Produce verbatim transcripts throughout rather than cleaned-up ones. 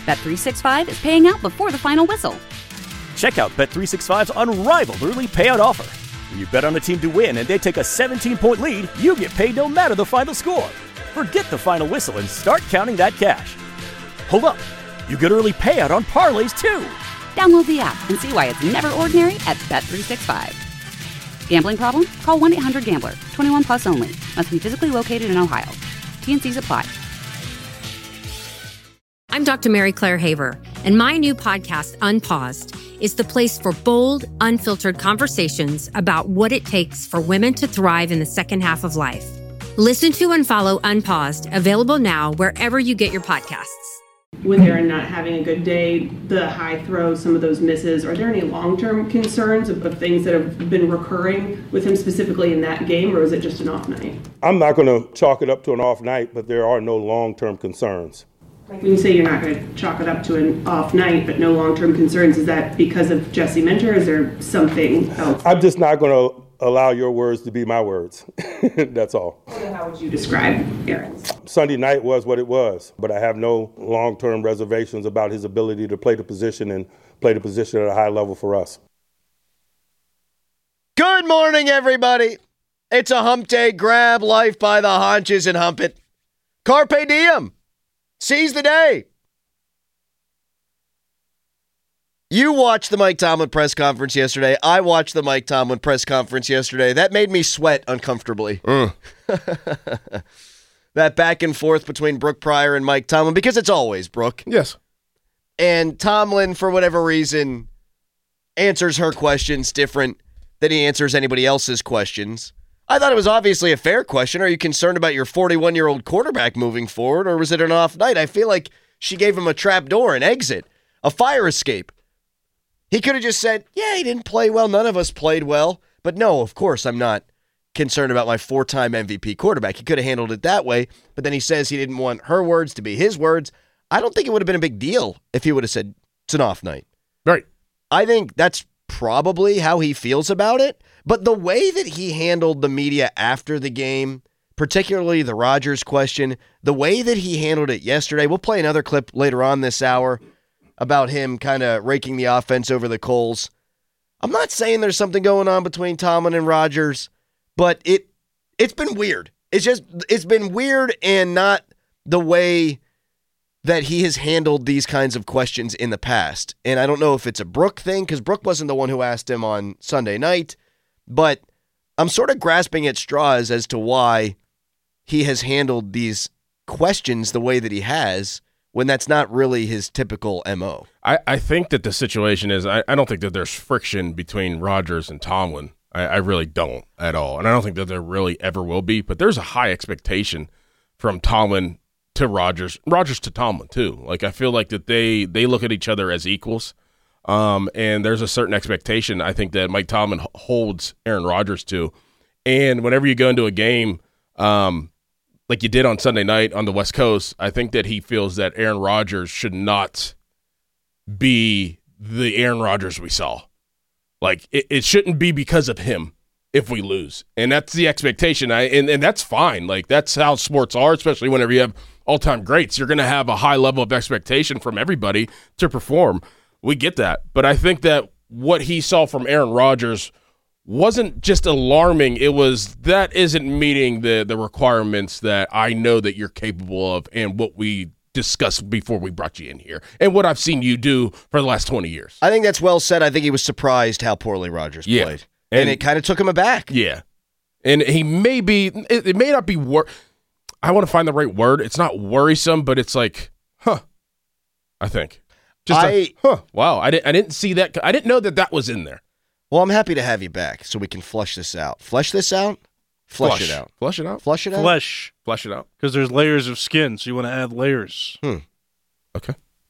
Bet three sixty-five is paying out before the final whistle. Check out Bet three sixty-five's unrivaled early payout offer. When you bet on a team to win and they take a seventeen-point lead, you get paid no matter the final score. Forget the final whistle and start counting that cash. Hold up. You get early payout on parlays, too. Download the app and see why it's never ordinary at Bet three sixty-five. Gambling problem? Call one eight hundred gambler. twenty-one plus only. Must be physically located in Ohio. T N Cs apply. I'm Doctor Mary Claire Haver, and my new podcast, Unpaused, is the place for bold, unfiltered conversations about what it takes for women to thrive in the second half of life. Listen to and follow Unpaused, available now wherever you get your podcasts. When they're not having a good day, the high throws, some of those misses, are there any long-term concerns of, of things that have been recurring with him specifically in that game, or is it just an off night? I'm not going to chalk it up to an off night, but there are no long-term concerns. Like when you say you're not going to chalk it up to an off night, but no long-term concerns, is that because of Jesse Minter, or is there something else? I'm just not going to allow your words to be my words. That's all. So how would you describe Aaron's? Sunday night was what it was, but I have no long-term reservations about his ability to play the position and play the position at a high level for us. Good morning, everybody. It's a hump day. Grab life by the haunches and hump it. Carpe diem. Seize the day. You watched the Mike Tomlin press conference yesterday. I watched the Mike Tomlin press conference yesterday. That made me sweat uncomfortably. Mm. That back and forth between Brooke Pryor and Mike Tomlin, because it's always Brooke. Yes. And Tomlin, for whatever reason, answers her questions different than he answers anybody else's questions. I thought it was obviously a fair question. Are you concerned about your forty-one-year-old quarterback moving forward, or was it an off night? I feel like she gave him a trap door, an exit, a fire escape. He could have just said, yeah, he didn't play well. None of us played well. But no, of course, I'm not concerned about my four-time M V P quarterback. He could have handled it that way, but then he says he didn't want her words to be his words. I don't think it would have been a big deal if he would have said it's an off night. Right. I think that's probably how he feels about it. But the way that he handled the media after the game, particularly the Rodgers question, the way that he handled it yesterday, we'll play another clip later on this hour about him kind of raking the offense over the coals. I'm not saying there's something going on between Tomlin and Rodgers, but it, it's been weird. It's just, it's been weird and not the way that he has handled these kinds of questions in the past. And I don't know if it's a Brooke thing, because Brooke wasn't the one who asked him on Sunday night, but I'm sort of grasping at straws as to why he has handled these questions the way that he has, when that's not really his typical M O. I, I think that the situation is, I, I don't think that there's friction between Rodgers and Tomlin. I, I really don't at all. And I don't think that there really ever will be, but there's a high expectation from Tomlin to Rodgers, Rodgers to Tomlin too. Like, I feel like that they, they look at each other as equals. Um, and there's a certain expectation, I think, that Mike Tomlin holds Aaron Rodgers to. And whenever you go into a game, um, like you did on Sunday night on the West Coast, I think that he feels that Aaron Rodgers should not be the Aaron Rodgers we saw. Like, it, it shouldn't be because of him if we lose. And that's the expectation. I, and, and that's fine. Like, that's how sports are, especially whenever you have all-time greats. You're going to have a high level of expectation from everybody to perform. We get that. But I think that what he saw from Aaron Rodgers wasn't just alarming. It was, that isn't meeting the the requirements that I know that you're capable of and what we discussed before we brought you in here and what I've seen you do for the last twenty years. I think that's well said. I think he was surprised how poorly Rodgers yeah. played. And, and it kind of took him aback. Yeah. And he may be, it, it may not be, wor- I want to find the right word. It's not worrisome, but it's like, huh, I think. Just I, like, huh, wow, I didn't, I didn't see that. I didn't know that that was in there. Well, I'm happy to have you back so we can flush this out. Flesh this out? Flush, Flush it out. Flush it out? Flush it out? Flesh. Flush it out. Because there's layers of skin, so you want to add layers. Hmm. Okay.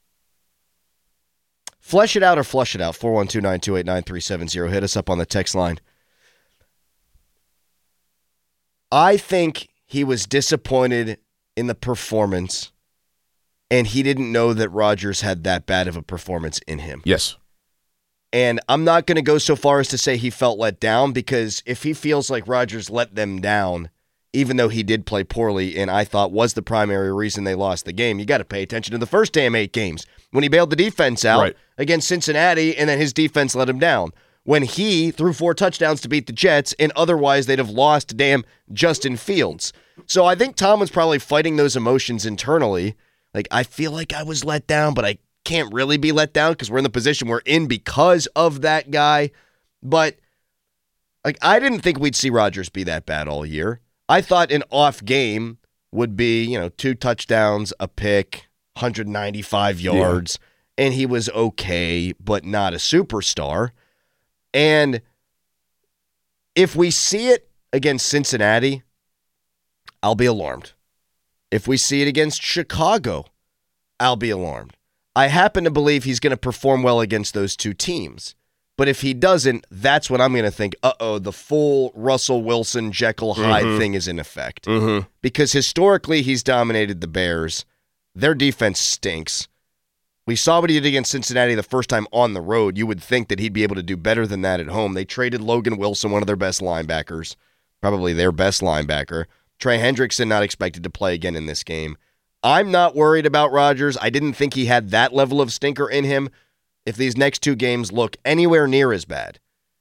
Flesh it out or flush it out. four one two, nine two eight, nine three seven zero. Hit us up on the text line. I think he was disappointed in the performance, and he didn't know that Rodgers had that bad of a performance in him. Yes. And I'm not going to go so far as to say he felt let down, because if he feels like Rodgers let them down even though he did play poorly and I thought was the primary reason they lost the game. You got to pay attention to the first damn eight games when he bailed the defense out right. against Cincinnati and then his defense let him down. When he threw four touchdowns to beat the Jets and otherwise they'd have lost damn Justin Fields. So I think Tomlin's probably fighting those emotions internally. Like, I feel like I was let down, but I can't really be let down because we're in the position we're in because of that guy. But like, I didn't think we'd see Rodgers be that bad all year. I thought an off game would be, you know, two touchdowns, a pick, one hundred ninety-five yards, yeah. and he was okay, but not a superstar. And if we see it against Cincinnati, I'll be alarmed. If we see it against Chicago, I'll be alarmed. I happen to believe he's going to perform well against those two teams. But if he doesn't, that's when I'm going to think, uh-oh, the full Russell Wilson, Jekyll Hyde mm-hmm. thing is in effect. Mm-hmm. Because historically, he's dominated the Bears. Their defense stinks. We saw what he did against Cincinnati the first time on the road. You would think that he'd be able to do better than that at home. They traded Logan Wilson, one of their best linebackers, probably their best linebacker. Trey Hendrickson not expected to play again in this game. I'm not worried about Rodgers. I didn't think he had that level of stinker in him. If these next two games look anywhere near as bad,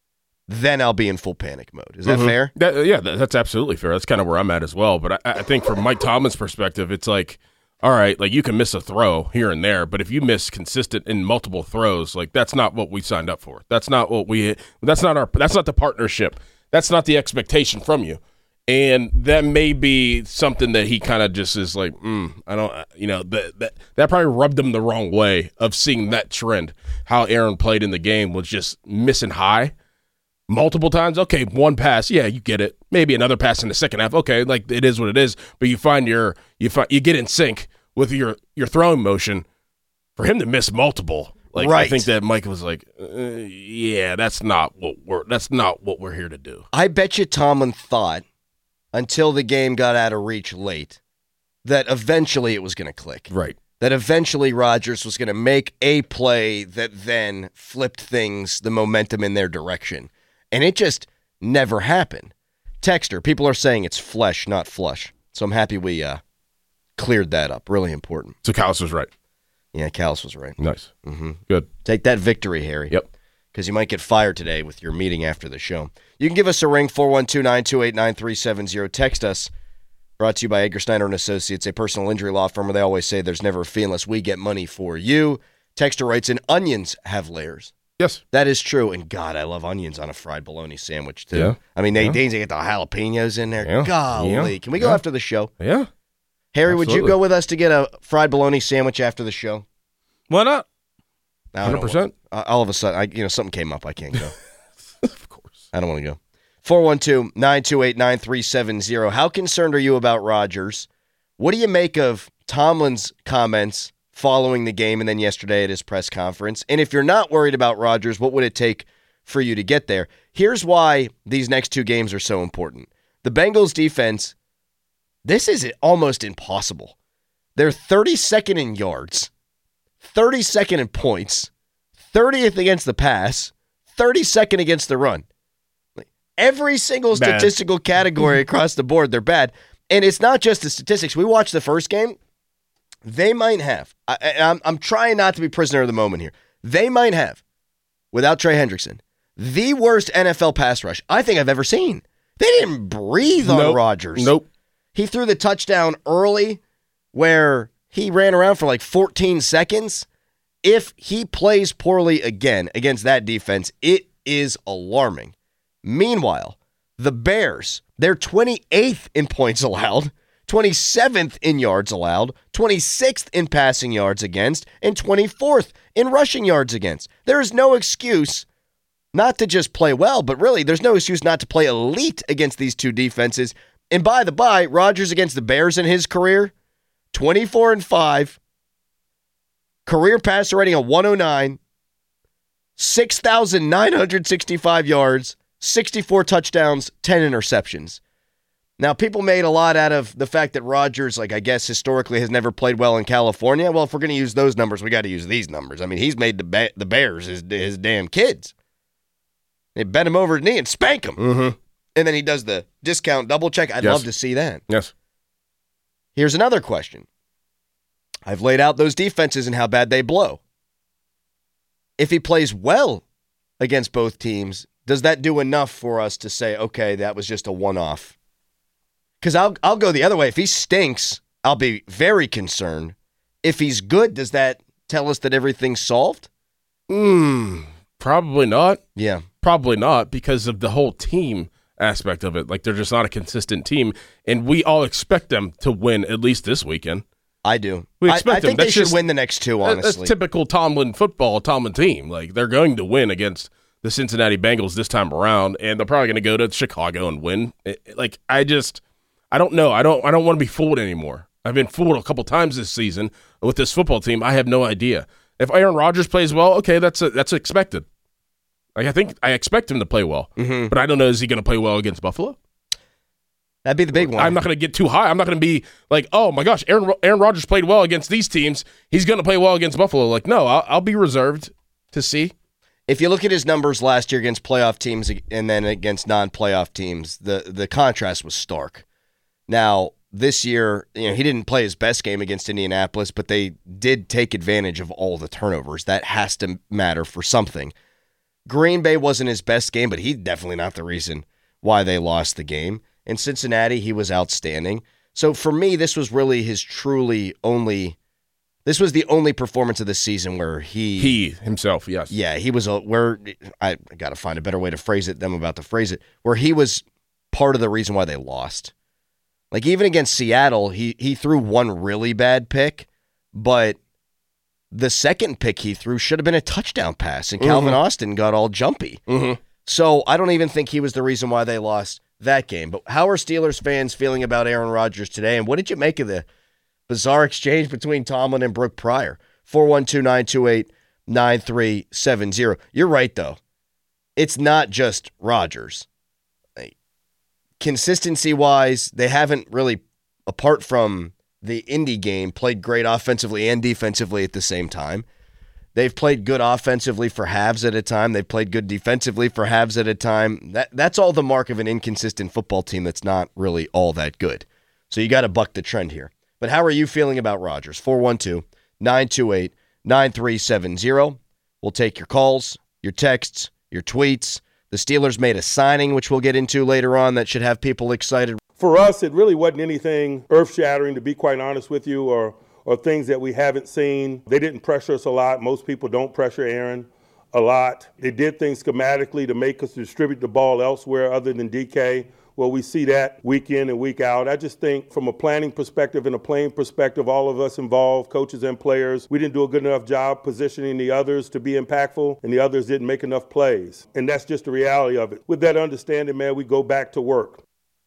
then I'll be in full panic mode. Is that mm-hmm. fair? That, yeah, that, that's absolutely fair. That's kind of where I'm at as well. But I, I think from Mike Tomlin's perspective, it's like, all right, like you can miss a throw here and there, but if you miss consistent in multiple throws, like that's not what we signed up for. That's not what we. That's not our. That's not the partnership. That's not the expectation from you. And that may be something that he kind of just is like, mm, I don't, you know, that, that that probably rubbed him the wrong way of seeing that trend. How Aaron played in the game was just missing high multiple times. Okay, one pass, yeah, you get it. Maybe another pass in the second half. Okay, like it is what it is. But you find your you find you get in sync with your your throwing motion. For him to miss multiple, like right. I think that Mike was like, uh, yeah, that's not what we're that's not what we're here to do. I bet you Tomlin thought, until the game got out of reach late, that eventually it was going to click. Right. That eventually Rodgers was going to make a play that then flipped things, the momentum in their direction. And it just never happened. Texter, people are saying it's flesh, not flush. So I'm happy we uh, cleared that up. Really important. So Callis was right. Yeah, Callis was right. Nice. Mm-hmm. Good. Take that victory, Harry. Yep. Because you might get fired today with your meeting after the show. You can give us a ring, four one two, nine two eight, nine three seven zero. Text us. Brought to you by Edgar Snyder and Associates, a personal injury law firm where they always say there's never a fee unless we get money for you. Texter writes in, onions have layers. Yes. That is true. And God, I love onions on a fried bologna sandwich, too. Yeah. I mean, they, yeah. they get the jalapenos in there. Yeah. Golly. Yeah. Can we go yeah. after the show? Yeah. Harry, Absolutely. would you go with us to get a fried bologna sandwich after the show? Why not? No, one hundred percent. All of a sudden, I, you know, something came up. I can't go. Of course. I don't want to go. four one two, nine two eight, nine three seven zero. How concerned are you about Rodgers? What do you make of Tomlin's comments following the game and then yesterday at his press conference? And if you're not worried about Rodgers, what would it take for you to get there? Here's why these next two games are so important. The Bengals defense, this is almost impossible. They're thirty-second in yards, thirty-second in points, thirtieth against the pass, thirty-second against the run. Every single Bad. statistical category across the board, they're bad. And it's not just the statistics. We watched the first game. They might have. I, I'm, I'm trying not to be prisoner of the moment here. They might have, without Trey Hendrickson, the worst N F L pass rush I think I've ever seen. They didn't breathe on nope. Rodgers. Nope. He threw the touchdown early where he ran around for like fourteen seconds. If he plays poorly again against that defense, it is alarming. Meanwhile, the Bears, they're twenty-eighth in points allowed, twenty-seventh in yards allowed, twenty-sixth in passing yards against, and twenty-fourth in rushing yards against. There is no excuse not to just play well, but really there's no excuse not to play elite against these two defenses. And by the by, Rodgers against the Bears in his career, twenty-four and five, career passer rating of one oh nine, six thousand nine hundred sixty-five yards, sixty-four touchdowns, ten interceptions. Now, people made a lot out of the fact that Rodgers, like I guess historically, has never played well in California. Well, if we're going to use those numbers, we got to use these numbers. I mean, he's made the ba- the Bears his, his damn kids. They bent him over his knee and spank him. Mm-hmm. And then he does the discount double check. I'd Yes. love to see that. Yes. Here's another question. I've laid out those defenses and how bad they blow. If he plays well against both teams, does that do enough for us to say, okay, that was just a one-off? Because I'll, I'll go the other way. If he stinks, I'll be very concerned. If he's good, does that tell us that everything's solved? Mm, probably not. Yeah. Probably not because of the whole team aspect of it. Like, they're just not a consistent team, and we all expect them to win at least this weekend. I do. We I, expect I them. think they That's should just- win the next two, honestly. That's typical Tomlin football, Tomlin team. Like, they're going to win against the Cincinnati Bengals this time around, and they're probably going to go to Chicago and win. It- like, I just, I don't know. I don't, I don't want to be fooled anymore. I've been fooled a couple times this season with this football team. I have no idea. If Aaron Rodgers plays well, okay, that's a, that's expected. Like, I think I expect him to play well, Mhm. but I don't know, is he going to play well against Buffalo? That'd be the big one. I'm not going to get too high. I'm not going to be like, oh my gosh, Aaron Aaron Rodgers played well against these teams. He's going to play well against Buffalo. Like, no, I'll, I'll be reserved to see. If you look at his numbers last year against playoff teams and then against non-playoff teams, the, the contrast was stark. Now, this year, you know, he didn't play his best game against Indianapolis, but they did take advantage of all the turnovers. That has to matter for something. Green Bay wasn't his best game, but he's definitely not the reason why they lost the game. In Cincinnati, he was outstanding. So for me, this was really his truly only, this was the only performance of the season where he... He himself, yes. Yeah, he was, a, where, I got to find a better way to phrase it than I'm about to phrase it, where he was part of the reason why they lost. Like, even against Seattle, he, he threw one really bad pick, but the second pick he threw should have been a touchdown pass, and Calvin Mm-hmm. Austin got all jumpy. Mm-hmm. So I don't even think he was the reason why they lost that game. But how are Steelers fans feeling about Aaron Rodgers today? And what did you make of the bizarre exchange between Tomlin and Brooke Pryor? four one two, nine two eight, nine three seven zero. You're right, though. It's not just Rodgers. Like, consistency-wise, they haven't really, apart from the Indy game, played great offensively and defensively at the same time. They've played good offensively for halves at a time. They've played good defensively for halves at a time. That That's all the mark of an inconsistent football team that's not really all that good. So you got to buck the trend here. But how are you feeling about Rodgers? four one two, nine two eight, nine three seven zero. We'll take your calls, your texts, your tweets. The Steelers made a signing, which we'll get into later on, that should have people excited. For us, it really wasn't anything earth-shattering, to be quite honest with you, or or things that we haven't seen. They didn't pressure us a lot. Most people don't pressure Aaron a lot. They did things schematically to make us distribute the ball elsewhere other than D K. Well, we see that week in and week out. I just think from a planning perspective and a playing perspective, all of us involved, coaches and players, we didn't do a good enough job positioning the others to be impactful, and the others didn't make enough plays. And that's just the reality of it. With that understanding, man, we go back to work.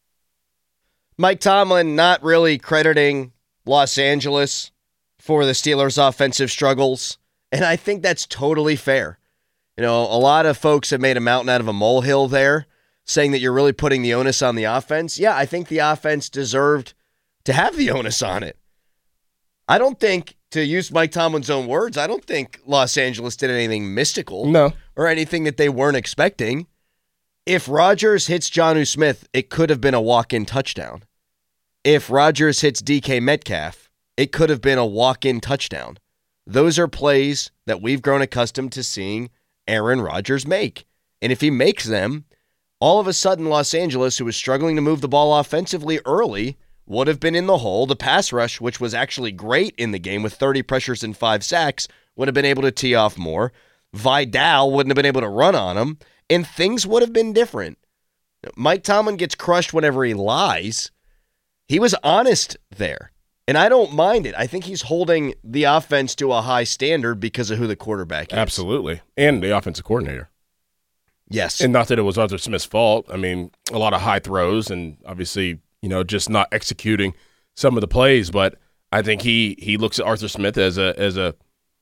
Mike Tomlin not really crediting Los Angeles for the Steelers' offensive struggles, and I think that's totally fair. You know, a lot of folks have made a mountain out of a molehill there, saying that you're really putting the onus on the offense. Yeah, I think the offense deserved to have the onus on it. I don't think, to use Mike Tomlin's own words, I don't think Los Angeles did anything mystical No. or anything that they weren't expecting. If Rodgers hits Jonnu Smith, it could have been a walk-in touchdown. If Rodgers hits D K Metcalf, it could have been a walk-in touchdown. Those are plays that we've grown accustomed to seeing Aaron Rodgers make. And if he makes them, all of a sudden Los Angeles, who was struggling to move the ball offensively early, would have been in the hole. The pass rush, which was actually great in the game with thirty pressures and five sacks, would have been able to tee off more. Vidal wouldn't have been able to run on him, and things would have been different. Mike Tomlin gets crushed whenever he lies. He was honest there, and I don't mind it. I think he's holding the offense to a high standard because of who the quarterback is. Absolutely. And the offensive coordinator. Yes. And not that it was Arthur Smith's fault. I mean, a lot of high throws and obviously, you know, just not executing some of the plays. But I think he he looks at Arthur Smith as a as a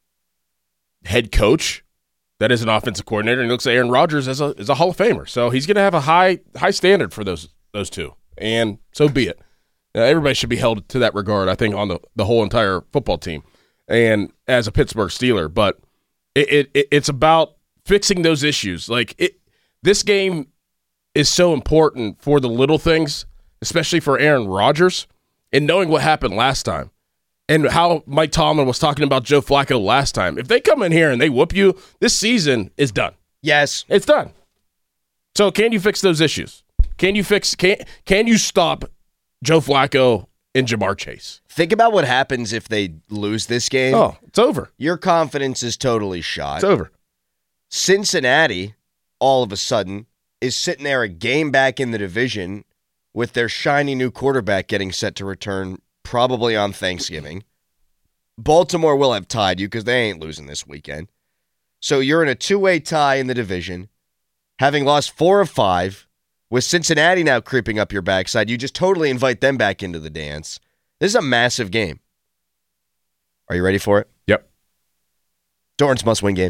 head coach that is an offensive coordinator, and he looks at Aaron Rodgers as a as a Hall of Famer. So he's going to have a high high standard for those those two, and so be it. Uh, everybody should be held to that regard, I think, on the, the whole entire football team and as a Pittsburgh Steeler. But it, it it's about fixing those issues. Like it, this game is so important for the little things, especially for Aaron Rodgers, and knowing what happened last time and how Mike Tomlin was talking about Joe Flacco last time. If they come in here and they whoop you, this season is done. Yes. It's done. So can you fix those issues? Can you fix can can you stop Joe Flacco and Jamar Chase? Think about what happens if they lose this game. Oh, it's over. Your confidence is totally shot. It's over. Cincinnati, all of a sudden, is sitting there a game back in the division with their shiny new quarterback getting set to return probably on Thanksgiving. Baltimore will have tied you because they ain't losing this weekend. So you're in a two-way tie in the division, having lost four of five, with Cincinnati now creeping up your backside. You just totally invite them back into the dance. This is a massive game. Are you ready for it? Yep. Dorrance must-win game.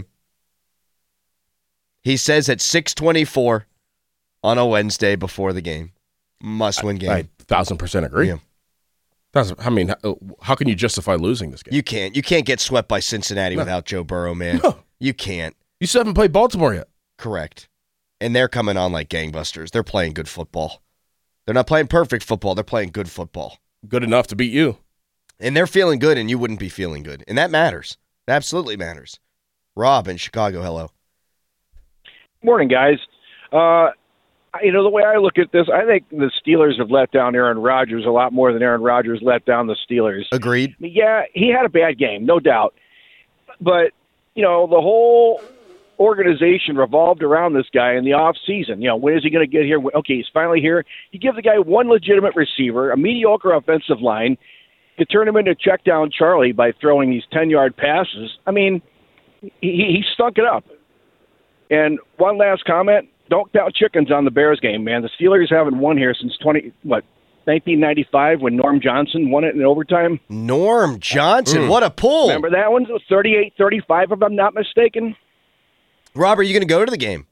He says at six twenty-four on a Wednesday before the game, must-win game. I, I thousand percent agree. Yeah. Thousand, I mean, how, how can you justify losing this game? You can't. You can't get swept by Cincinnati No. without Joe Burrow, man. No. You can't. You still haven't played Baltimore yet. Correct. And they're coming on like gangbusters. They're playing good football. They're not playing perfect football. They're playing good football. Good enough to beat you. And they're feeling good, and you wouldn't be feeling good. And that matters. It absolutely matters. Rob in Chicago, hello. Morning, guys. Uh, you know, the way I look at this, I think the Steelers have let down Aaron Rodgers a lot more than Aaron Rodgers let down the Steelers. Agreed. I mean, yeah, he had a bad game, no doubt. But, you know, the whole organization revolved around this guy in the off season. You know, when is he going to get here? Okay, he's finally here. You give the guy one legitimate receiver, a mediocre offensive line. You turn him into check down Charlie by throwing these ten-yard passes. I mean, he, he stunk it up. And one last comment, don't count chickens on the Bears game, man. The Steelers haven't won here since twenty what nineteen ninety-five when Norm Johnson won it in overtime. Norm Johnson, Mm. what a pull. Remember that one? It was thirty-eight thirty-five, if I'm not mistaken. Rob, are you going to go to the game?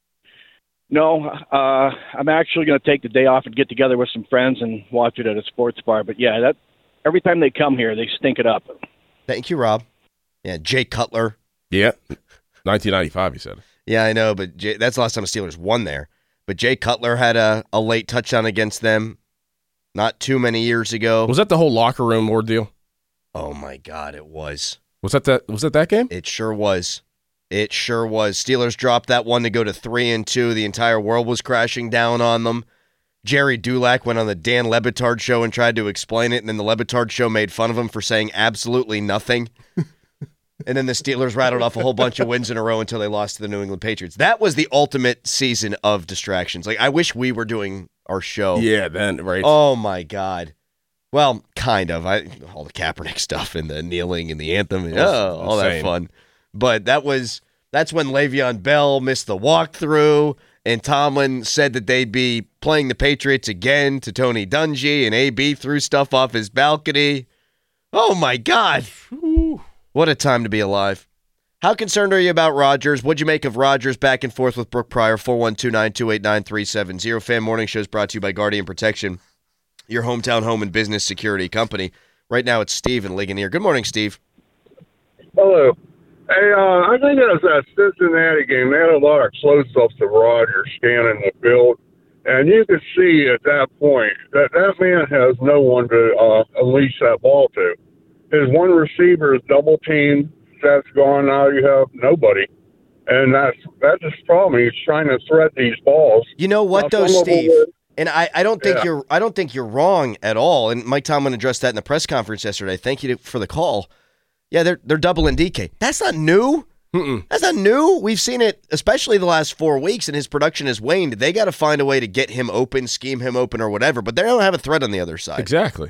No, uh, I'm actually going to take the day off and get together with some friends and watch it at a sports bar. But, yeah, that every time they come here, they stink it up. Thank you, Rob. Yeah, Jay Cutler. Yeah. nineteen ninety-five, he said. Yeah, I know, but Jay, that's the last time the Steelers won there. But Jay Cutler had a, a late touchdown against them not too many years ago. Was that the whole locker room ordeal? Oh, my God, it was. Was that that, was that, that game? It sure was. It sure was. Steelers dropped that one to go to three and two. The entire world was crashing down on them. Jerry Dulac went on the Dan Lebitard show and tried to explain it, and then the Lebitard show made fun of him for saying absolutely nothing. And then the Steelers rattled off a whole bunch of wins in a row until they lost to the New England Patriots. That was the ultimate season of distractions. Like, I wish we were doing our show. Yeah, then, right. Oh, my God. Well, kind of. I all the Kaepernick stuff and the kneeling and the anthem and oh, all that insane. fun. But that was that's when Le'Veon Bell missed the walkthrough, and Tomlin said that they'd be playing the Patriots again to Tony Dungy, and A B threw stuff off his balcony. Oh, my God. What a time to be alive. How concerned are you about Rodgers? What'd you make of Rodgers back and forth with Brooke Pryor? four one two, nine two eight, nine three seven zero. Fan Morning Show is brought to you by Guardian Protection, your hometown home and business security company. Right now it's Steve in Ligonier. Good morning, Steve. Hello. Hey, uh, I think it was that Cincinnati game. They had a lot of close-ups of Rodgers scanning the field, and you could see at that point that that man has no one to uh, unleash that ball to. His one receiver is double-teamed. That's gone. Now you have nobody. And that's that's his problem. He's trying to thread these balls. You know what, Now, though, some of them Steve? were- And I, I don't think Yeah. you're I don't think you're wrong at all. And Mike Tomlin addressed that in the press conference yesterday. Thank you to, for the call. Yeah, they're they're doubling D K. That's not new. Mm-mm. That's not new. We've seen it, especially the last four weeks, and his production has waned. They got to find a way to get him open, scheme him open, or whatever. But they don't have a threat on the other side. Exactly.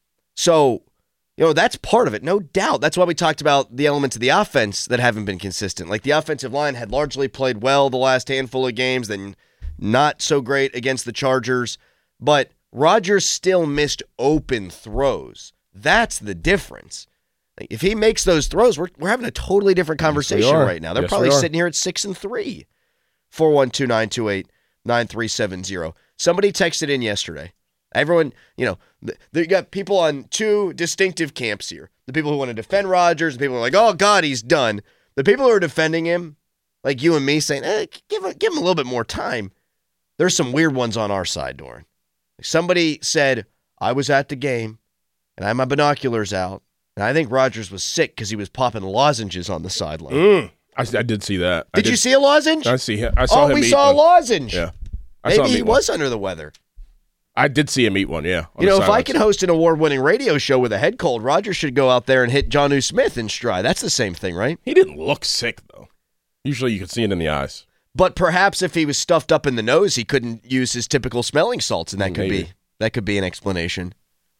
So, you know, that's part of it, no doubt. That's why we talked about the elements of the offense that haven't been consistent. Like the offensive line had largely played well the last handful of games, then not so great against the Chargers. But Rodgers still missed open throws. That's the difference. Like, if he makes those throws, we're we're having a totally different conversation are. right now. They're Yes, probably we are. sitting here at six and three. four one two, nine two eight, nine three seven zero. Somebody texted in yesterday. Everyone, you know, th- you got people on two distinctive camps here. The people who want to defend Rodgers, the people who are like, oh, God, he's done. The people who are defending him, like you and me, saying, eh, give, him, give him a little bit more time. There's some weird ones on our side, Doran. Somebody said, I was at the game, and I had my binoculars out, and I think Rodgers was sick because he was popping lozenges on the sideline. Mm, I, I did see that. Did, did you see a lozenge? I see him. I saw oh, him we eat saw one. a lozenge. Yeah. I Maybe saw him he eat was one. under the weather. I did see him eat one, yeah. You know, if I can host an award-winning radio show with a head cold, Rodgers should go out there and hit Jonnu Smith in stride. That's the same thing, right? He didn't look sick, though. Usually you could see it in the eyes. But perhaps if he was stuffed up in the nose, he couldn't use his typical smelling salts, and that could Maybe. be that could be an explanation.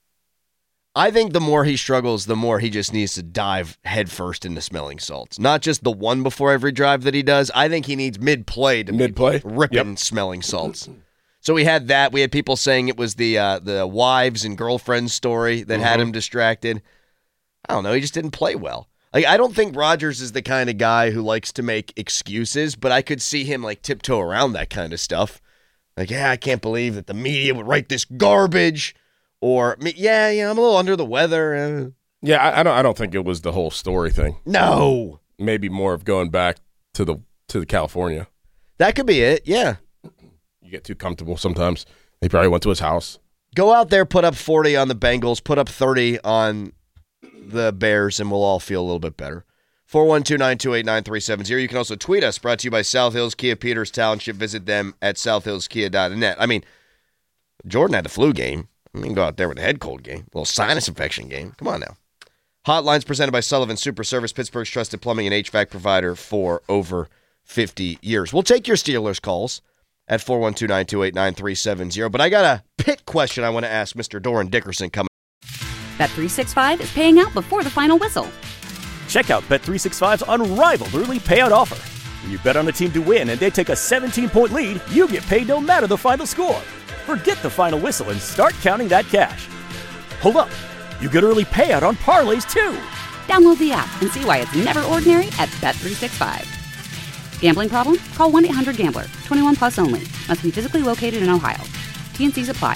I think the more he struggles, the more he just needs to dive headfirst into smelling salts. Not just the one before every drive that he does. I think he needs mid-play to Mid-play? be ripping Yep. smelling salts. So we had that. We had people saying it was the uh, the wives and girlfriends story that had Mhm. him distracted. I don't know. He just didn't play well. Like, I don't think Rodgers is the kind of guy who likes to make excuses, but I could see him like tiptoe around that kind of stuff. Like, yeah, I can't believe that the media would write this garbage. Or, yeah, yeah, I'm a little under the weather. Uh, Yeah, I, I don't. I don't think it was the whole story thing. No, Maybe more of going back to the to the California. that could be it. Yeah. You get too comfortable sometimes. He probably went to his house. Go out there, put up forty on the Bengals, put up thirty on the Bears, and we'll all feel a little bit better. four one two, nine two eight, nine three seven zero. You can also tweet us, brought to you by South Hills Kia Peters Township. Visit them at south hills kia dot net. I mean, Jordan had the flu game. I mean, go out there with a head cold game, a little sinus infection game. Come on now. Hotlines presented by Sullivan Super Service, Pittsburgh's trusted plumbing and H V A C provider for over fifty years. We'll take your Steelers calls at four one two, nine two eight, nine three seven zero. But I got a pit question I want to ask Mister Doran Dickerson coming. Bet three sixty-five is paying out before the final whistle. Check out Bet three sixty-five's unrivaled early payout offer. When you bet on a team to win and they take a seventeen-point lead, you get paid no matter the final score. Forget the final whistle and start counting that cash. Hold up. You get early payout on parlays, too. Download the app and see why it's never ordinary at Bet three sixty-five. Gambling problem? Call one eight hundred gambler. twenty-one plus only. Must be physically located in Ohio. T N Cs apply.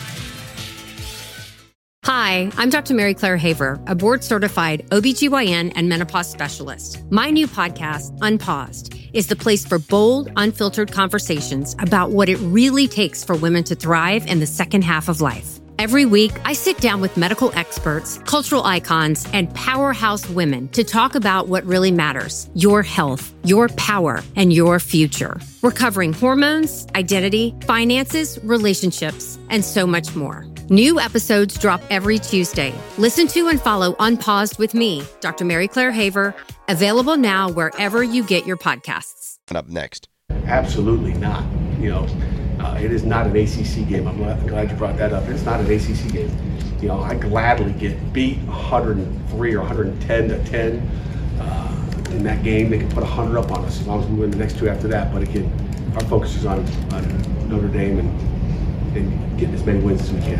Hi, I'm Doctor Mary Claire Haver, a board-certified O B G Y N and menopause specialist. My new podcast, Unpaused, is the place for bold, unfiltered conversations about what it really takes for women to thrive in the second half of life. Every week, I sit down with medical experts, cultural icons, and powerhouse women to talk about what really matters: your health, your power, and your future. We're covering hormones, identity, finances, relationships, and so much more. New episodes drop every Tuesday. Listen to and follow Unpaused with me, Doctor Mary Claire Haver, available now wherever you get your podcasts. Up next. Absolutely not. You know, uh, it is not an A C C game. I'm glad, glad you brought that up. It's not an A C C game. You know, I gladly get beat one hundred three or one hundred ten to ten uh, in that game. They can put one hundred up on us as long as we win the next two after that. But again, our focus is on, on Notre Dame and and getting as many wins as we can.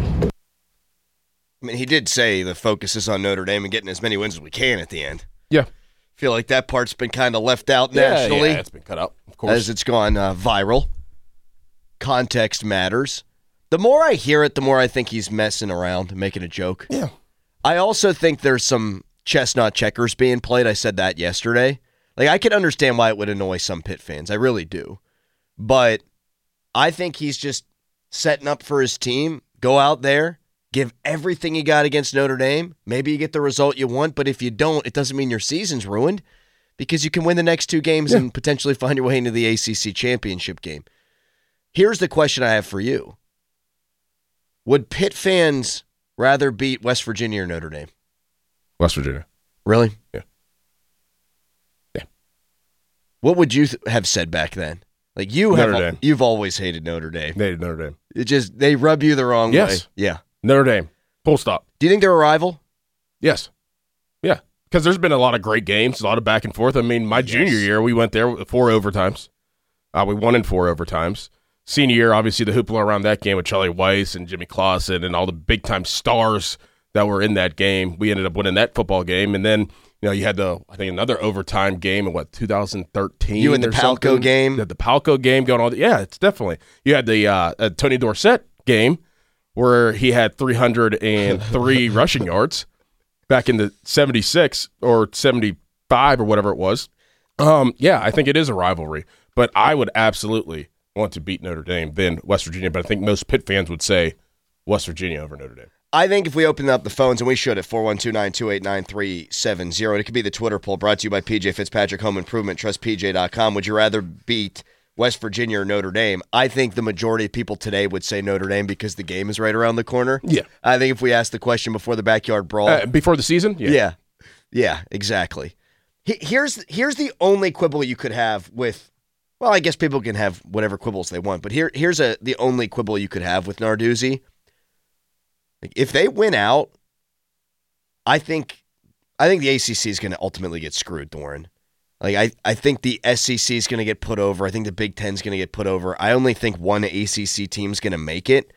I mean, he did say the focus is on Notre Dame and getting as many wins as we can at the end. Yeah. Feel like that part's been kind of left out Yeah, nationally. yeah, it's been cut out, of course. As it's gone uh, viral. Context matters. The more I hear it, the more I think he's messing around, making a joke. Yeah. I also think there's some chestnut checkers being played. I said that yesterday. Like, I can understand why it would annoy some Pitt fans. I really do. But I think he's just setting up for his team. Go out there, give everything you got against Notre Dame. Maybe you get the result you want, but if you don't, it doesn't mean your season's ruined because you can win the next two games Yeah. and potentially find your way into the A C C championship game. Here's the question I have for you. Would Pitt fans rather beat West Virginia or Notre Dame? West Virginia. Really? Yeah. Yeah. What would you th- have said back then? Like you have, Notre Dame. you've always hated Notre Dame. They hated Notre Dame. It just they rub you the wrong Yes. way. Yeah. Notre Dame. Full stop. Do you think they're a rival? Yes. Yeah. Because there's been a lot of great games, a lot of back and forth. I mean, my Yes. junior year, we went there with four overtimes. Uh, we won in four overtimes. Senior year, obviously, the hoopla around that game with Charlie Weiss and Jimmy Clausen and all the big-time stars that were in that game. We ended up winning that football game. And then, you know, you had the, I think, another overtime game in, what, two thousand thirteen? You and the or Palco something? game? The, the Palco game going on. Yeah, it's definitely. You had the uh, uh, Tony Dorsett game where he had three hundred three rushing yards back in the seventy-six or seventy-five or whatever it was. Um, yeah, I think it is a rivalry. But I would absolutely want to beat Notre Dame than West Virginia, but I think most Pitt fans would say West Virginia over Notre Dame. I think if we open up the phones, and we should at four one two, nine two eight, nine three seven zero, and it could be the Twitter poll brought to you by P J Fitzpatrick Home Improvement, trust P J dot com. Would you rather beat West Virginia or Notre Dame? I think the majority of people today would say Notre Dame because the game is right around the corner. Yeah. I think if we asked the question before the backyard brawl. Uh, before the season? Yeah. Yeah, yeah exactly. He, here's, here's the only quibble you could have with, well, I guess people can have whatever quibbles they want, but here here's a the only quibble you could have with Narduzzi. If they win out, I think I think the A C C is going to ultimately get screwed, Doran. Like I, I think the S E C is going to get put over. I think the Big Ten is going to get put over. I only think one A C C team is going to make it.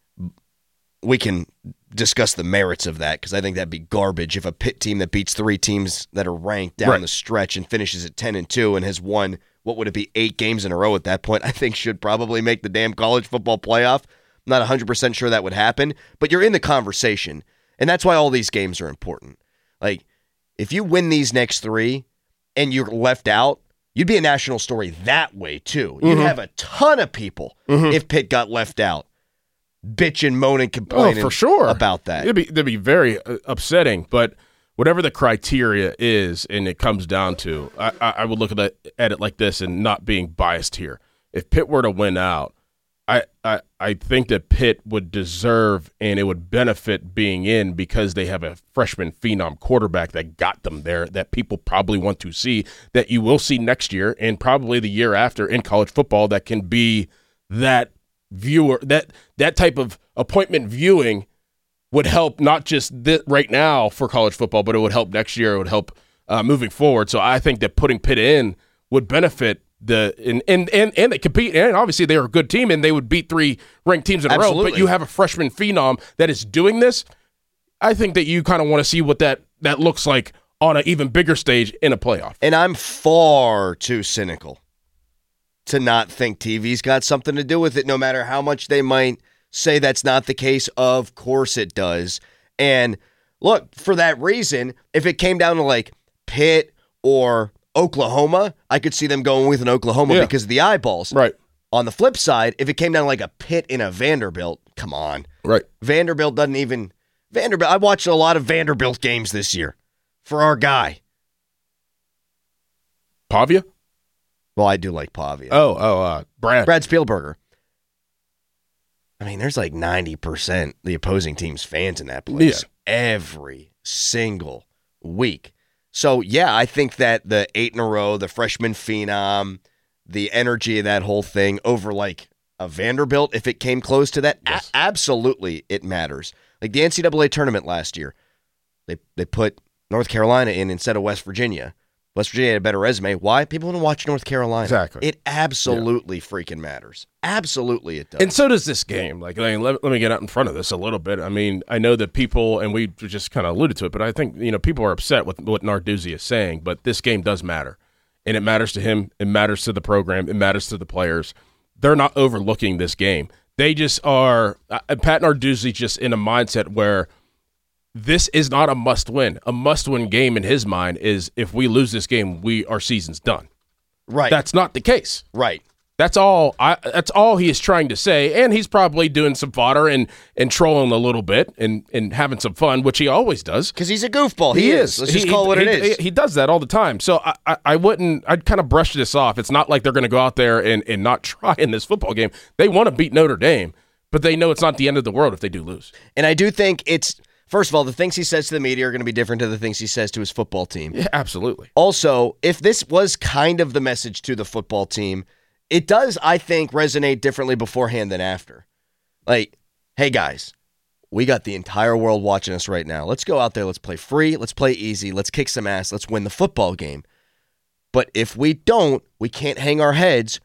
We can discuss the merits of that because I think that'd be garbage if a Pitt team that beats three teams that are ranked down right. the stretch and finishes at ten and two and has won, what would it be, eight games in a row at that point, I think should probably make the damn college football playoff. I'm not one hundred percent sure that would happen, but you're in the conversation, and that's why all these games are important. Like, if you win these next three and you're left out, you'd be a national story that way, too. You'd Mm-hmm. have a ton of people mm-hmm. if Pitt got left out, bitching, moaning, complaining oh, for sure. about that. It'd be, it'd be very uh, upsetting, but whatever the criteria is and it comes down to, I, I, I would look at it, at it like this and not being biased here. If Pitt were to win out, I, I, I think that Pitt would deserve and it would benefit being in because they have a freshman phenom quarterback that got them there that people probably want to see, that you will see next year and probably the year after in college football that can be that viewer, that that type of appointment viewing would help not just this, right now for college football, but it would help next year. It would help uh, moving forward. So I think that putting Pitt in would benefit the and, and and and they compete, and obviously they're a good team and they would beat three ranked teams in a Absolutely. row. But you have a freshman phenom that is doing this. I think that you kind of want to see what that that looks like on an even bigger stage in a playoff. And I'm far too cynical to not think T V's got something to do with it, no matter how much they might say that's not the case. Of course it does. And look, for that reason, if it came down to like Pitt or Oklahoma, I could see them going with an Oklahoma yeah. because of the eyeballs. Right. On the flip side, if it came down to like a Pitt in a Vanderbilt, come on. Right. Vanderbilt doesn't even Vanderbilt. I watched a lot of Vanderbilt games this year for our guy. Pavia? Well, I do like Pavia. Oh, oh, uh, Brad. Brad Spielberger. I mean, there's like ninety percent the opposing team's fans in that place Yeah. every single week. So, yeah, I think that the eight in a row, the freshman phenom, the energy of that whole thing over like a Vanderbilt, if it came close to that, Yes. a- absolutely it matters. Like the N C double A tournament last year, they they put North Carolina in instead of West Virginia. West Virginia had a better resume. Why? People want to watch North Carolina. Exactly. It absolutely yeah. freaking matters. Absolutely it does. And so does this game. Like, let, let me get out in front of this a little bit. I mean, I know that people, and we just kind of alluded to it, but I think, you know, people are upset with what Narduzzi is saying, but this game does matter. And it matters to him. It matters to the program. It matters to the players. They're not overlooking this game. They just are, uh, Pat Narduzzi just in a mindset where this is not a must-win. A must-win game in his mind is if we lose this game, we our season's done. Right. That's not the case. Right. That's all. I, that's all he is trying to say, and he's probably doing some fodder and, and trolling a little bit and, and having some fun, which he always does. Because he's a goofball. He, he is. is. Let's he, just call it what he, it is. He, he does that all the time. So I, I, I wouldn't. I'd kind of brush this off. It's not like they're going to go out there and, and not try in this football game. They want to beat Notre Dame, but they know it's not the end of the world if they do lose. And I do think it's. First of all, the things he says to the media are going to be different to the things he says to his football team. Yeah, absolutely. Also, if this was kind of the message to the football team, it does, I think, resonate differently beforehand than after. Like, hey, guys, we got the entire world watching us right now. Let's go out there. Let's play free. Let's play easy. Let's kick some ass. Let's win the football game. But if we don't, we can't hang our heads.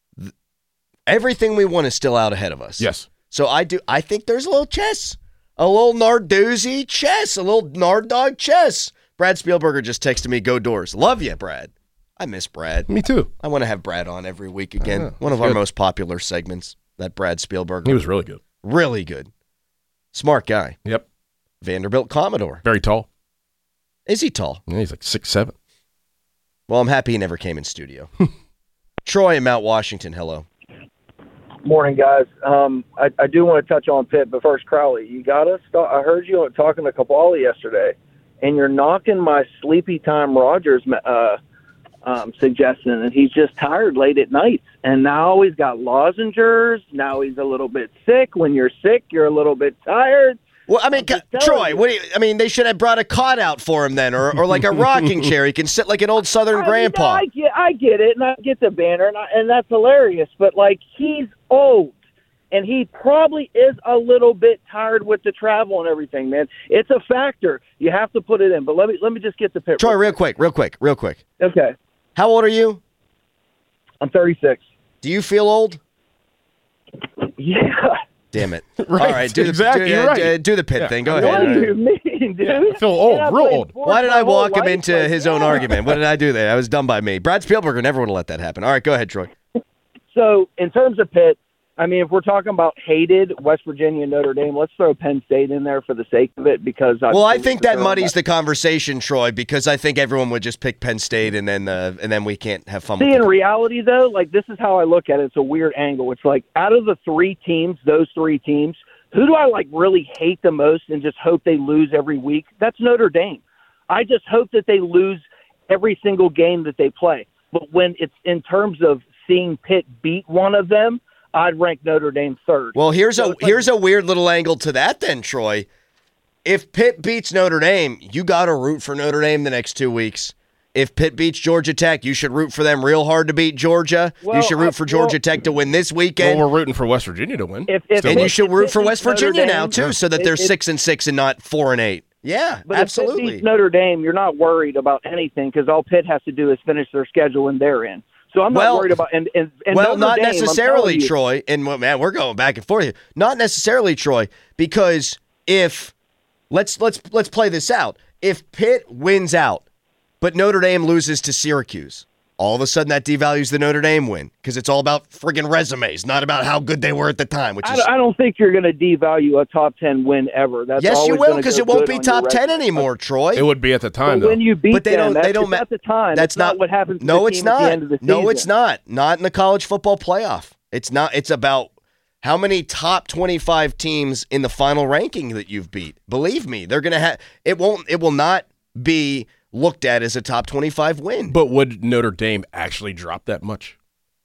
Everything we want is still out ahead of us. Yes. So I do. I think there's a little chess. A little Narduzzi chess, a little Nard Dog chess. Brad Spielberger just texted me, go Doors. Love you, Brad. I miss Brad. Me too. I want to have Brad on every week again. Yeah, One of our good. most popular segments, that Brad Spielberger. He was really good. Really good. Smart guy. Yep. Vanderbilt Commodore. Very tall. Is he tall? Yeah, he's like six seven. Well, I'm happy he never came in studio. Troy in Mount Washington, hello. Morning, guys. Um, I, I do want to touch on Pitt, but first, Crowley, you got to stop. I heard you talking to Kapali yesterday, and you're knocking my sleepy time Rogers uh, um, suggestion, and he's just tired late at night. And now he's got lozengers. Now he's a little bit sick. When you're sick, you're a little bit tired. Well, I mean, Troy, what do you, I mean, they should have brought a cot out for him then, or, or like a rocking chair. He can sit like an old Southern I grandpa. Mean, I, get, I get it, and I get the banner, and, I, and that's hilarious. But, like, he's old, and he probably is a little bit tired with the travel and everything, man. It's a factor. You have to put it in. But let me let me just get the Pitt. Troy, real quick, real quick, real quick. Okay. How old are you? I'm thirty-six. Do you feel old? Yeah. Damn it. Right, All right, do the, exactly, do, uh, right. uh, do the Pitt Yeah. thing. Go What ahead. do you mean, dude? Yeah, I feel old, And I real played old. sports Why did my I whole walk him life, into like, his own yeah. argument? What did I do there? That was done by me. Brad Spielberger never would have let that happen. All right, go ahead, Troy. So, in terms of Pitt, I mean, if we're talking about hated West Virginia and Notre Dame, let's throw Penn State in there for the sake of it because I Well, I think that muddies the conversation, Troy, because I think everyone would just pick Penn State, and then uh, and then we can't have fun See, with in it. reality, though, like this is how I look at it. It's a weird angle. It's like out of the three teams, those three teams, who do I like really hate the most and just hope they lose every week? That's Notre Dame. I just hope that they lose every single game that they play. But when it's in terms of seeing Pitt beat one of them, I'd rank Notre Dame third. Well, here's So a it's like- here's a weird little angle to that then, Troy. If Pitt beats Notre Dame, you got to root for Notre Dame the next two weeks. If Pitt beats Georgia Tech, you should root for them real hard to beat Georgia. Well, you should root I- for Georgia well- Tech to win this Well, weekend. we're rooting for West Virginia to win. If, if Still and you Pitt- should if root Pitt for beats West Notre Virginia Dame- now too, so that they're If- if- six and six and not four and eight. Yeah, But if Pitt absolutely. beats Notre Dame, you're not worried about anything because all Pitt has to do is finish their schedule and they're in. So I'm not Well- worried about and, and, and well, Notre not Dame, I'm necessarily, telling you- Troy. And well, man, we're going back and forth here. Not necessarily, Troy, because if let's let's let's play this out. If Pitt wins out, but Notre Dame loses to Syracuse, all of a sudden that devalues the Notre Dame win because it's all about friggin' resumes, not about how good they were at the time. Which I, is don't- I don't think you're going to devalue a top ten win ever. That's yes, you always will gonna because go it won't good be on top your ten resume. anymore, Troy. It would be at the time, But though. when you beat But they them, don't- they that's, don't ma- at the time. That's It's not, not what happens. To No, the it's team at not. the end of the No, season. it's not. Not in the college football playoff. It's not. It's about how many top twenty-five teams in the final ranking that you've beat. Believe me, they're gonna have. It won't. It will not be looked at as a top twenty-five win. But would Notre Dame actually drop that much?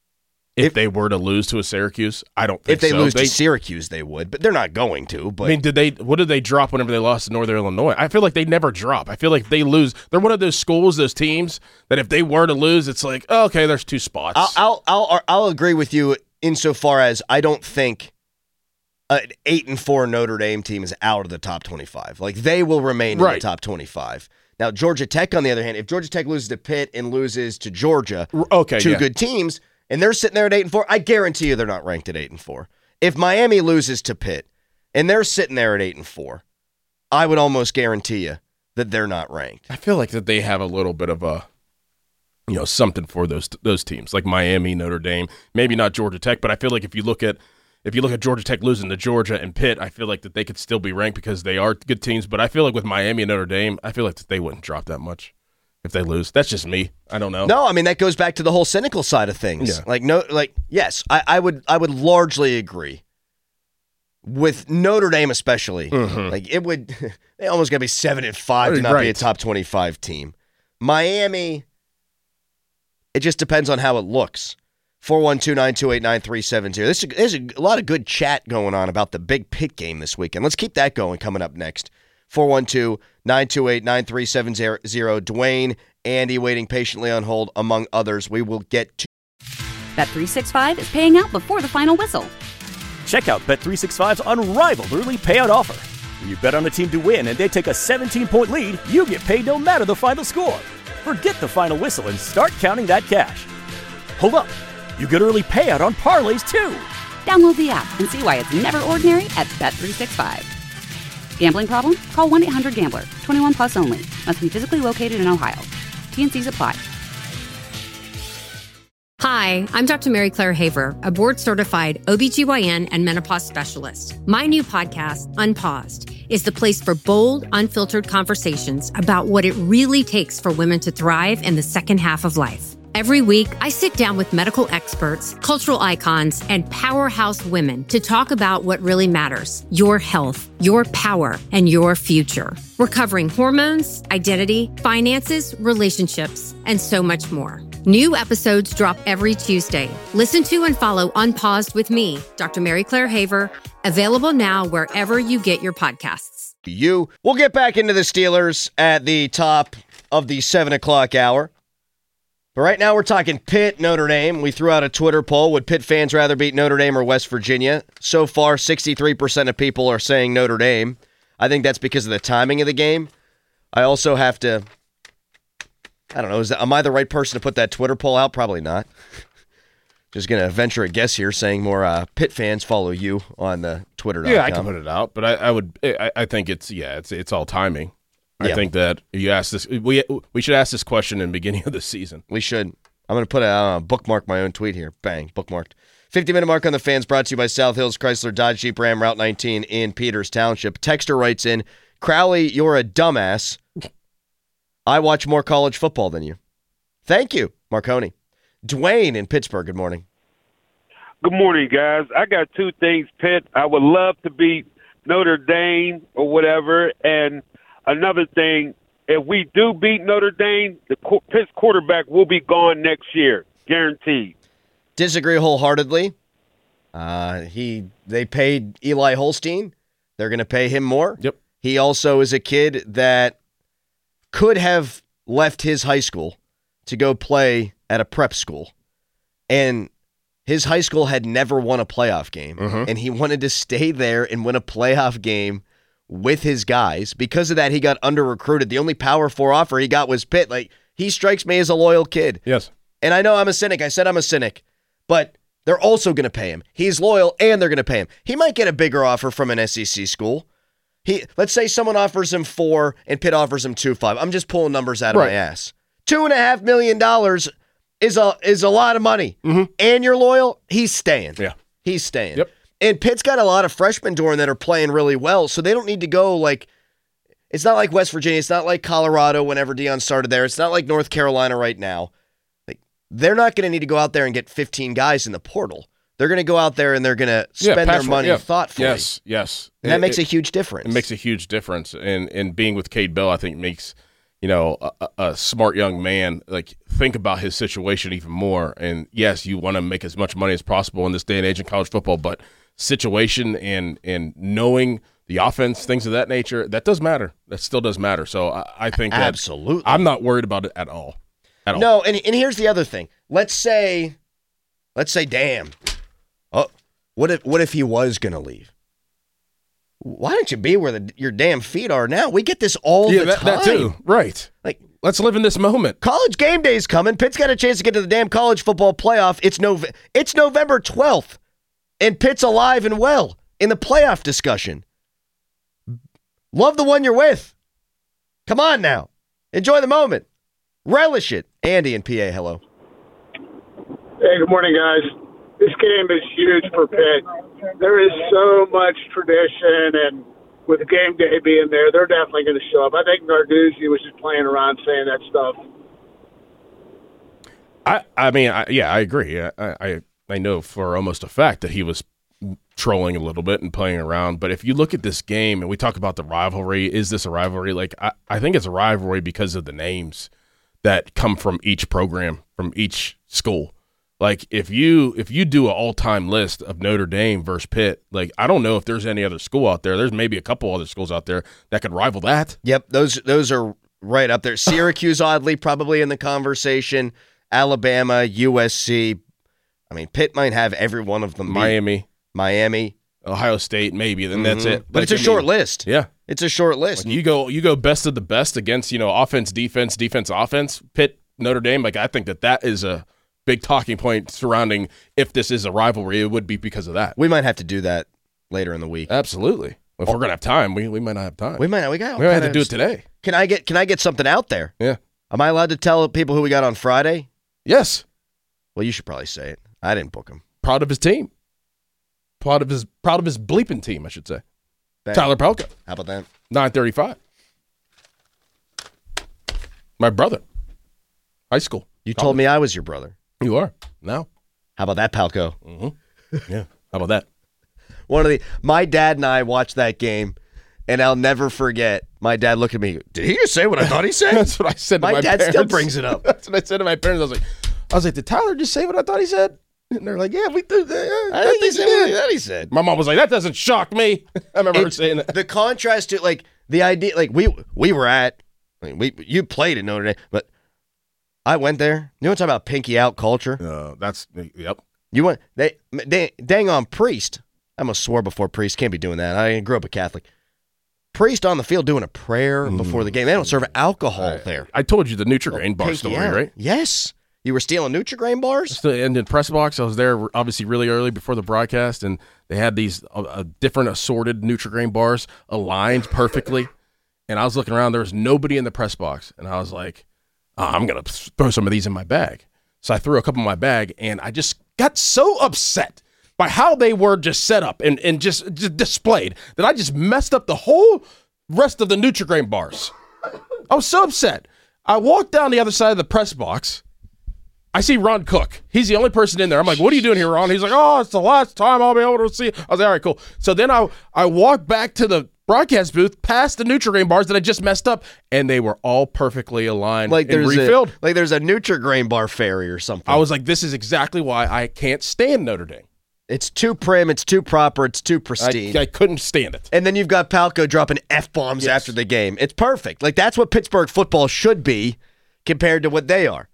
If, If- they were to lose to a Syracuse, I don't think If they so. lose to Syracuse, they would, but they're not going to. But I mean, did they? What did they drop whenever they lost to Northern Illinois? I feel like they never drop. I feel like they lose. They're one of those schools, those teams that if they were to lose, it's like, oh, okay, there's two spots. I'll, I'll I'll I'll agree with you insofar as I don't think an eight and four Notre Dame team is out of the top twenty-five. Like they will remain in Right. the top twenty-five. Now Georgia Tech, on the other hand, if Georgia Tech loses to Pitt and loses to Georgia, okay, two yeah. good teams, and they're sitting there at eight and four, I guarantee you they're not ranked at eight and four. If Miami loses to Pitt and they're sitting there at eight and four, I would almost guarantee you that they're not ranked. I feel like that they have a little bit of a, you know, something for those those teams like Miami, Notre Dame, maybe not Georgia Tech, but I feel like if you look at if you look at Georgia Tech losing to Georgia and Pitt, I feel like that they could still be ranked because they are good teams. But I feel like with Miami and Notre Dame, I feel like that they wouldn't drop that much if they lose. That's just me. I don't know. No, I mean that goes back to the whole cynical side of things. Yeah. Like no, like yes, I, I would I would largely agree with Notre Dame, especially. Mhm. Like it would, they almost got to be seven and five to not be a Right. top twenty-five team. Miami, it just depends on how it looks. four one two, nine two eight, nine three seven zero. There's, a, there's a lot of good chat going on about the big Pitt game this weekend. Let's keep that going coming up next. four one two, nine two eight, nine three seven zero. Dwayne, Andy waiting patiently on hold, among others. We will get to. Bet three sixty-five is paying out before the final whistle. Check out Bet three sixty-five's unrivaled early payout offer. When you bet on a team to win and they take a seventeen-point lead, you get paid no matter the final score. Forget the final whistle and start counting that cash. Hold up. You get early payout on parlays, too. Download the app and see why it's never ordinary at Bet three sixty-five. Gambling problem? Call one eight hundred gambler. twenty-one plus only. Must be physically located in Ohio. T N Cs apply. Hi, I'm Doctor Mary Claire Haver, a board-certified O B G Y N and menopause specialist. My new podcast, Unpaused, is the place for bold, unfiltered conversations about what it really takes for women to thrive in the second half of life. Every week, I sit down with medical experts, cultural icons, and powerhouse women to talk about what really matters: your health, your power, and your future. We're covering hormones, identity, finances, relationships, and so much more. New episodes drop every Tuesday. Listen to and follow Unpaused with me, Doctor Mary Claire Haver, available now wherever you get your podcasts. You. We'll get back into the Steelers at the top of the seven o'clock hour. But right now we're talking Pitt, Notre Dame. We threw out a Twitter poll. Would Pitt fans rather beat Notre Dame or West Virginia? So far, sixty-three percent of people are saying Notre Dame. I think that's because of the timing of the game. I also have to, I don't know, is that, am I the right person to put that Twitter poll out? Probably not. Just going to venture a guess here saying more uh, Pitt fans follow you on the Twitter dot com. Yeah, I can put it out, but I, I would, I, I think it's, yeah, it's it's all timing. I Yeah. think that you asked this. We we should ask this question in the beginning of the season. We should. I'm going to put a uh, bookmark my own tweet here. Bang, bookmarked. fifty-minute mark on the fans brought to you by South Hills Chrysler Dodge Jeep Ram Route nineteen in Peters Township. Texter writes in, Crowley, you're a dumbass. I watch more college football than you. Thank you, Marconi. Dwayne in Pittsburgh, good morning. Good morning, guys. I got two things, Pitt. I would love to beat Notre Dame or whatever, and another thing, if we do beat Notre Dame, the Pitt's quarterback will be gone next year, guaranteed. Disagree wholeheartedly. Uh, he they paid Eli Holstein. They're going to pay him more. Yep. He also is a kid that could have left his high school to go play at a prep school, and his high school had never won a playoff game, Mhm. and he wanted to stay there and win a playoff game with his guys. Because of that, he got under-recruited. The only Power Four offer he got was Pitt. Like, he strikes me as a loyal kid. Yes. And I know I'm a cynic. I said I'm a cynic. But they're also going to pay him. He's loyal, and they're going to pay him. He might get a bigger offer from an S E C school. He Let's say someone offers him four and Pitt offers him two five. I'm just pulling numbers out of Right. my ass. Two and a half million dollars is a is a lot of money. Mm-hmm. And you're loyal, he's staying. Yeah. He's staying. Yep. And Pitt's got a lot of freshmen during that are playing really well, so they don't need to go like, it's not like West Virginia. It's not like Colorado whenever Deion started there. It's not like North Carolina right now. Like, they're not going to need to go out there and get fifteen guys in the portal. They're going to go out there and they're going to Yeah, spend their pass- money yeah. thoughtfully. Yes, yes. And that It- makes it- a huge difference. It makes a huge difference. And and being with Cade Bell, I think makes, you know, a, a a smart young man, like, think about his situation even more. And yes, you want to make as much money as possible in this day and age in college football, but situation and and knowing the offense, things of that nature, that does matter. That still does matter. So I, I think that Absolutely. I'm not worried about it at all. At all. No, and and here's the other thing. Let's say, let's say, damn. Oh, what if what if he was gonna leave? Why don't you be where the, your damn feet are now? We get this all yeah, the that, time. that too. Right. Like, let's live in this moment. College game day's coming. Pitt's got a chance to get to the damn college football playoff. It's Nov- It's November twelfth, and Pitt's alive and well in the playoff discussion. Love the one you're with. Come on now. Enjoy the moment. Relish it. Andy in P A, hello. Hey, good morning, guys. This game is huge for Pitt. There is so much tradition, and with game day being there, they're definitely going to show up. I think Narduzzi was just playing around saying that stuff. I, I mean, I, yeah, I agree. I, I I know for almost a fact that he was trolling a little bit and playing around. But if you look at this game and we talk about the rivalry, is this a rivalry? Like, I, I think it's a rivalry because of the names that come from each program, from each school. Like, if you if you do an all-time list of Notre Dame versus Pitt, like, I don't know if there's any other school out there. There's maybe a couple other schools out there that could rival that. Yep, those those are right up there. Syracuse, oddly, probably in the conversation. Alabama, U S C. I mean, Pitt might have every one of them. beat. Miami. Miami. Ohio State, maybe. Then that's Mhm. it. But it's Like, a I short mean, list. Yeah. It's a short list. Like, you go you go best of the best against, you know, offense, defense, defense, offense, Pitt, Notre Dame. Like, I think that that is a big talking point surrounding if this is a rivalry. It would be because of that. We might have to do that later in the week. Absolutely. If we're going to have time, we, we might not have time. We might not. We got. We might have to do it today. Can I get Can I get something out there? Yeah. Am I allowed to tell people who we got on Friday? Yes. Well, you should probably say it. I didn't book him. Proud of his team. Proud of his proud of his bleeping team, I should say. Bang. Tyler Pelka. How about that? nine thirty-five. My brother. High school. You told me I was your brother. You are. No. How about that, Palco? Mm-hmm. Yeah. How about that? One of the my dad and I watched that game, and I'll never forget. My dad looked at me. Did he just say what I thought he said? That's what I said to my, my dad parents. still brings it up. That's what I said to my parents. I was like, I was like, did Tyler just say what I thought he said? And they're like, yeah, we do. Uh, I, I think he think said he what did. that he said. My mom was like, that doesn't shock me. I remember her It's- saying that. The contrast to like the idea, like we we were at, like, we you played in Notre Dame, but I went there. You want to talk about pinky out culture? Uh, that's yep. You went they, they dang on Priest. I almost swore before Priest. Can't be doing that. I grew up a Catholic. Priest on the field doing a prayer Mm. before the game. They don't serve alcohol I, there. I told you the Nutri-Grain bar Pinky story, out. right? Yes. You were stealing Nutri-Grain bars? So, and in press box, I was there obviously really early before the broadcast, and they had these uh, uh, different assorted Nutri-Grain bars aligned perfectly. And I was looking around, there was nobody in the press box, and I was like, oh, I'm gonna throw some of these in my bag. So I threw a couple in my bag, and I just got so upset by how they were just set up and, and just, just displayed that I just messed up the whole rest of the Nutri-Grain bars. I was so upset. I walked down the other side of the press box. I see Ron Cook. He's the only person in there. I'm like, what are you doing here, Ron? He's like, oh, it's the last time I'll be able to see. I was like, all right, cool. So then I I walked back to the broadcast booth past the Nutri-Grain bars that I just messed up, and they were all perfectly aligned Like and there's refilled. a like there's a Nutri-Grain bar fairy or something. I was like, this is exactly why I can't stand Notre Dame. It's too prim, it's too proper, it's too pristine. I, I couldn't stand it. And then you've got Palco dropping F-bombs Yes. after the game. It's perfect. Like, that's what Pittsburgh football should be compared to what they are.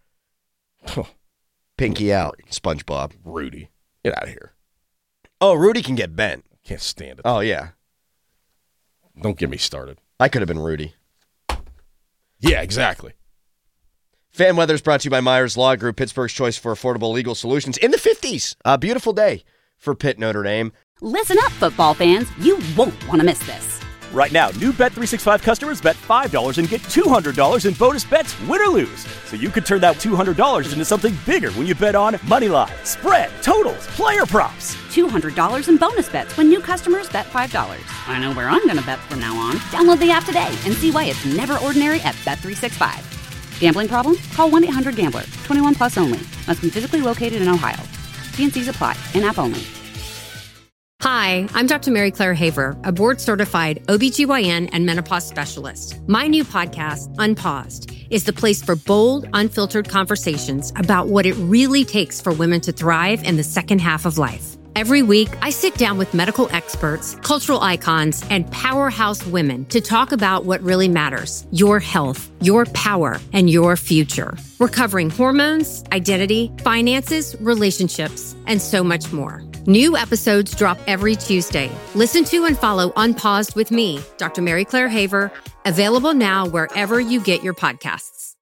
Pinky out, SpongeBob. Rudy, get out of here. Oh, Rudy can get bent. Can't stand it. Oh, yeah. Don't get me started. I could have been Rudy. Yeah, exactly. Fan Weather is brought to you by Myers Law Group, Pittsburgh's choice for affordable legal solutions in the fifties. A beautiful day for Pitt Notre Dame. Listen up, football fans. You won't want to miss this. Right now, new Bet three sixty-five customers bet five dollars and get two hundred dollars in bonus bets, win or lose. So you could turn that two hundred dollars into something bigger when you bet on moneyline, spread, totals, player props. two hundred dollars in bonus bets when new customers bet five dollars. I know where I'm going to bet from now on. Download the app today and see why it's never ordinary at Bet three sixty-five. Gambling problem? Call one eight hundred gambler. twenty-one plus only. Must be physically located in Ohio. T N Cs apply. In-app only. Hi, I'm Doctor Mary Claire Haver, a board-certified O B G Y N and menopause specialist. My new podcast, Unpaused, is the place for bold, unfiltered conversations about what it really takes for women to thrive in the second half of life. Every week, I sit down with medical experts, cultural icons, and powerhouse women to talk about what really matters: your health, your power, and your future. We're covering hormones, identity, finances, relationships, and so much more. New episodes drop every Tuesday. Listen to and follow Unpaused with me, Doctor Mary Claire Haver, available now wherever you get your podcasts.